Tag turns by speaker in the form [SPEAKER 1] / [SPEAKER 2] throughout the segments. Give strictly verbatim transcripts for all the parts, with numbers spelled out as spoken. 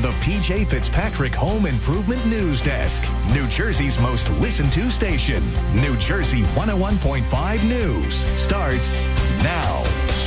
[SPEAKER 1] the P J Fitzpatrick Home Improvement News Desk, New Jersey's most listened to station. New Jersey one oh one point five News starts now.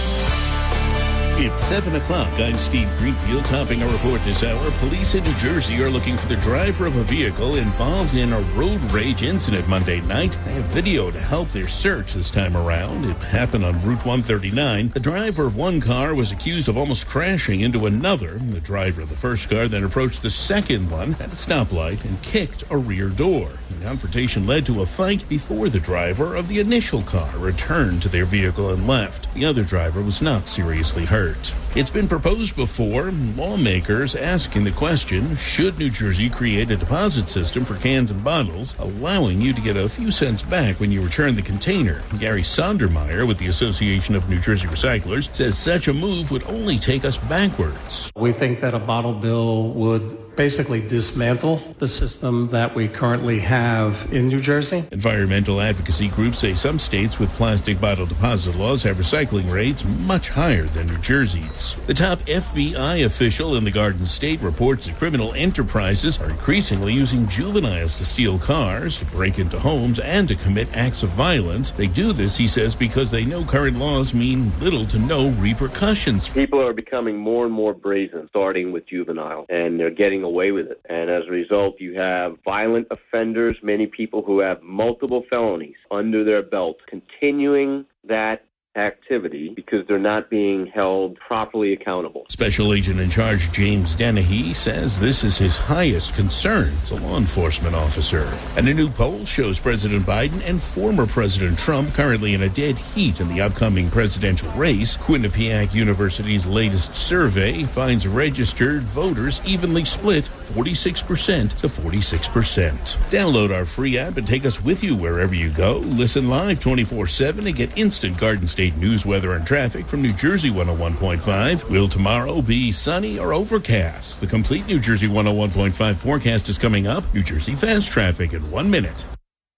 [SPEAKER 2] It's seven o'clock. I'm Steve Greenfield, topping our report this hour. Police in New Jersey are looking for the driver of a vehicle involved in a road rage incident Monday night. They have video to help their search this time around. It happened on Route one thirty-nine. The driver of one car was accused of almost crashing into another. The driver of the first car then approached the second one at a stoplight and kicked a rear door. The confrontation led to a fight before the driver of the initial car returned to their vehicle and left. The other driver was not seriously hurt. It's been proposed before, lawmakers asking the question, should New Jersey create a deposit system for cans and bottles, allowing you to get a few cents back when you return the container? Gary Sondermeyer with the Association of New Jersey Recyclers says such a move would only take us backwards.
[SPEAKER 3] We think that a bottle bill would basically dismantle the system that we currently have in New Jersey.
[SPEAKER 2] Environmental advocacy groups say some states with plastic bottle deposit laws have recycling rates much higher than New Jersey's. The top F B I official in the Garden State reports that criminal enterprises are increasingly using juveniles to steal cars, to break into homes, and to commit acts of violence. They do this, he says, because they know current laws mean little to no repercussions.
[SPEAKER 4] People are becoming more and more brazen, starting with juvenile, and they're getting away with it. And as a result, you have violent offenders, many people who have multiple felonies under their belt, continuing that activity because they're not being held properly accountable.
[SPEAKER 2] Special Agent in Charge James Dennehy says this is his highest concern as a law enforcement officer. And a new poll shows President Biden and former President Trump currently in a dead heat in the upcoming presidential race. Quinnipiac University's latest survey finds registered voters evenly split forty-six percent to forty-six percent. Download our free app and take us with you wherever you go. Listen live twenty-four seven and get instant Garden State news, weather, and traffic from New Jersey one oh one point five. Will tomorrow be sunny or overcast? The complete New Jersey one oh one point five forecast is coming up. New Jersey fast traffic in one minute.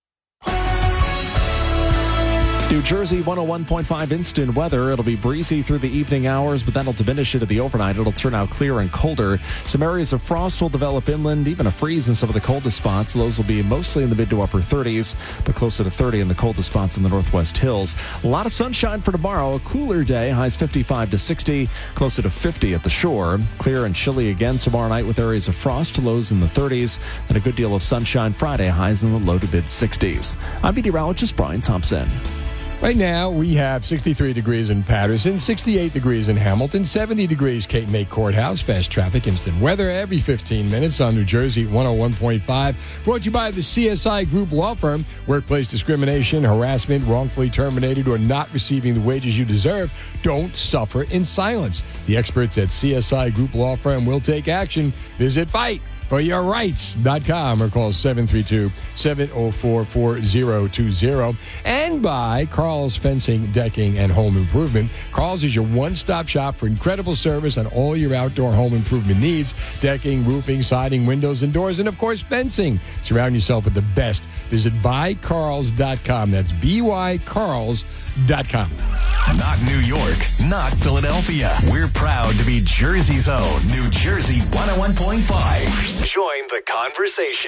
[SPEAKER 5] New Jersey one oh one point five instant weather. It'll be breezy through the evening hours, but that'll diminish into the overnight. It'll turn out clear and colder. Some areas of frost will develop inland, even a freeze in some of the coldest spots. Those will be mostly in the mid to upper thirties, but closer to thirty in the coldest spots in the northwest hills. A lot of sunshine for tomorrow. A cooler day, highs fifty-five to sixty, closer to fifty at the shore. Clear and chilly again tomorrow night with areas of frost, lows in the thirties, and a good deal of sunshine Friday, highs in the low to mid sixties. I'm meteorologist Brian Thompson.
[SPEAKER 6] Right now, we have sixty-three degrees in Patterson, sixty-eight degrees in Hamilton, seventy degrees Cape May Courthouse. Fast traffic, instant weather every fifteen minutes on New Jersey one oh one point five. Brought to you by the C S I Group Law Firm. Workplace discrimination, harassment, wrongfully terminated, or not receiving the wages you deserve. Don't suffer in silence. The experts at C S I Group Law Firm will take action. Visit fight for your rights dot com or call seven three two, seven oh four, four oh two oh. And by Carl's Fencing, Decking, and Home Improvement. Carl's is your one-stop shop for incredible service on all your outdoor home improvement needs. Decking, roofing, siding, windows and doors, and of course fencing. Surround yourself with the best. Visit buy carls dot com. That's B Y Carls dot com.
[SPEAKER 1] Not New York, not Philadelphia. We're proud to be Jersey's own New Jersey one oh one point five. Join the conversation.